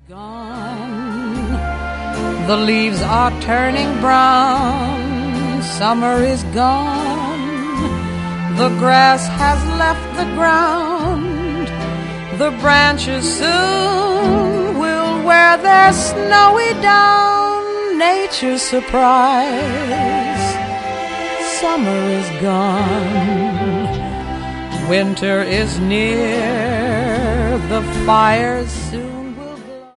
Gone, the leaves are turning brown, summer is gone, the grass has left the ground, the branches soon will wear their snowy down, nature's surprise, summer is gone, winter is near, the fires soon